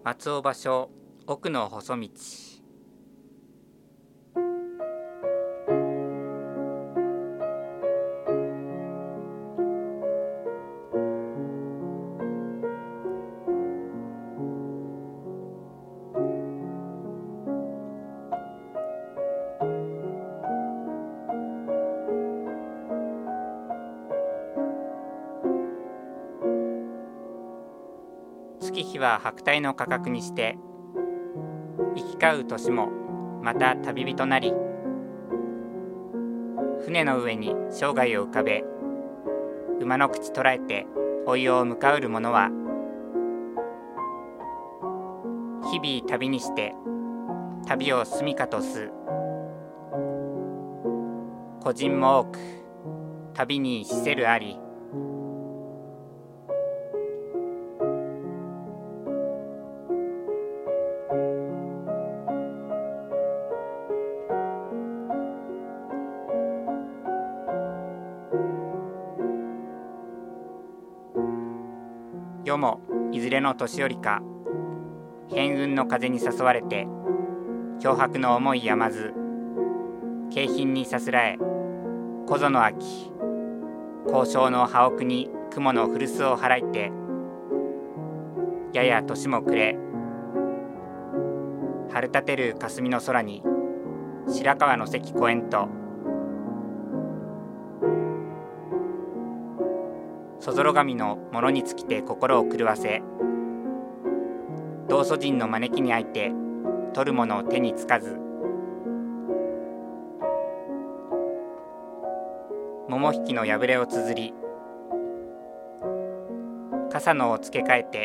松尾芭蕉奥の細道。月日は白帯の価格にして行き交う年もまた旅人なり、船の上に生涯を浮かべ馬の口捉えて老いを向かうる者は、日々旅にして旅を住みかとす。個人も多く旅にしせるあり。世もいずれの年寄りか、変雲の風に誘われて漂泊の思いやまず、京浜にさすらえ小園の秋、交渉の葉奥に雲の古巣を払いて、やや年も暮れ春立てる霞の空に白河の関越えんと、そぞろ神のものに尽きて心を狂わせ、道祖人の招きにあいて取るもの手につかず。桃引きの破れをつづり、傘のを付け替えて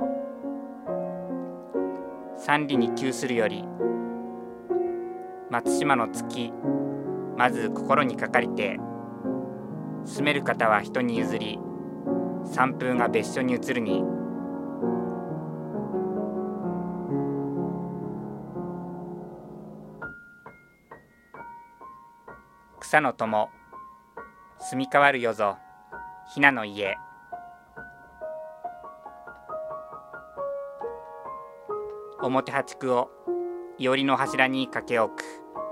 三里に窮するより、松島の月まず心にかかりて、住める方は人に譲り、山風が別所に移るに。草の友住み変わるよぞひなの家。表八九をいおりの柱にかけ置く。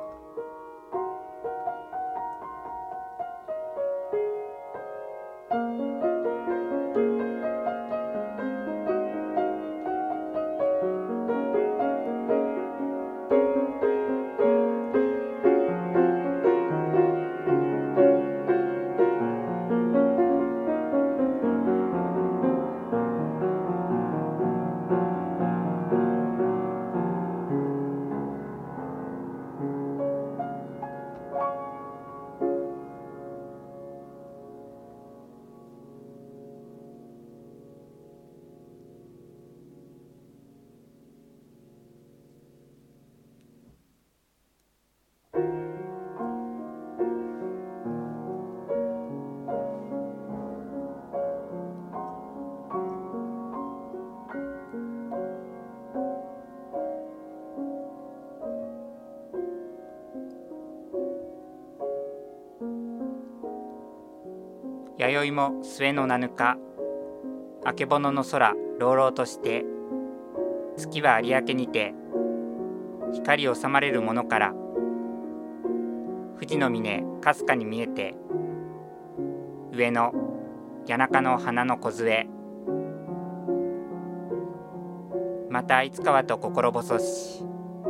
弥生も末の七日、あけぼのの空朗々として、月は有明にて光収まれるものから、富士の峰かすかに見えて、上の谷中の花の梢、またいつかはと心細し、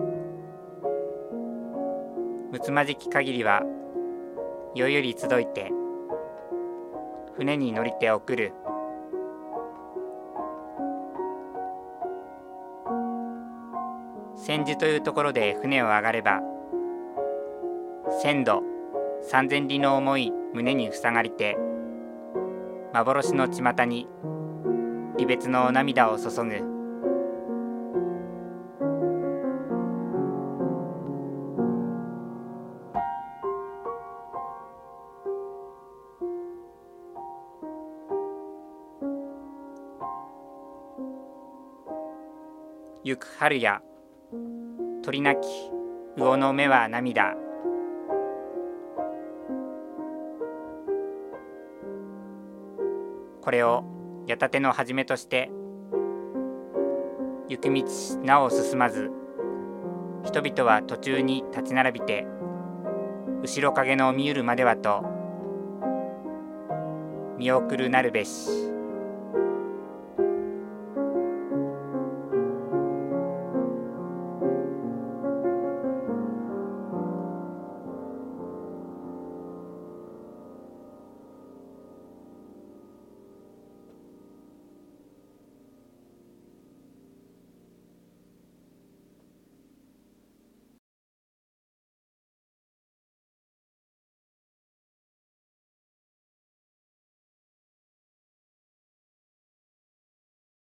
むつまじき限りは夜より集いて船に乗りて送る。千住というところで船を上がれば、千度三千里の思い胸に塞がりて、幻の巷に離別の涙を注ぐ。行く春や鳥なき魚の目は涙。これを矢立ての始めとして、 行く道なお進まず、人々は途中に立ち並びて、後ろ影の見ゆるまではと見送るなるべし。